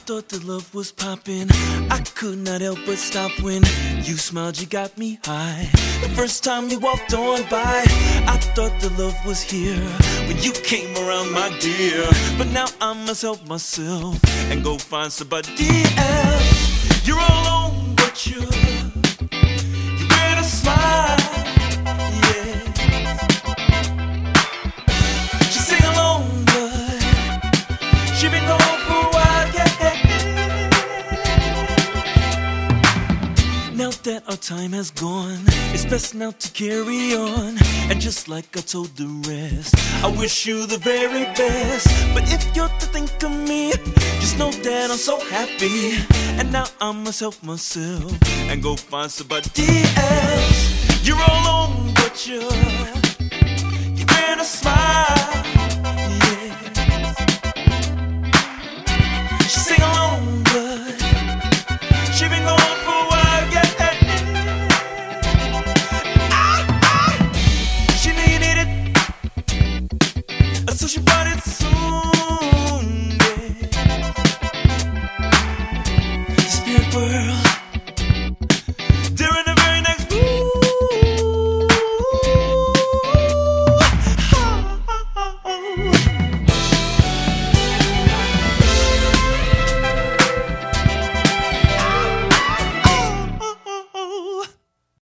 thought the love was popping. I could not help but stop when you smiled, you got me high. The first time you walked on by, I thought the love was here when you came around, my dear. But now I must help myself and go find somebody else. You're all alone, but you wear a smile, yeah. She sing along, but she been gone for a while, yeah. Now that our time has gone, it's best now to carry on. And just like I told the rest, I wish you the very best. But if you're to think of me, just know that I'm so happy. And now I must help myself and go find somebody else. You're all alone, but you're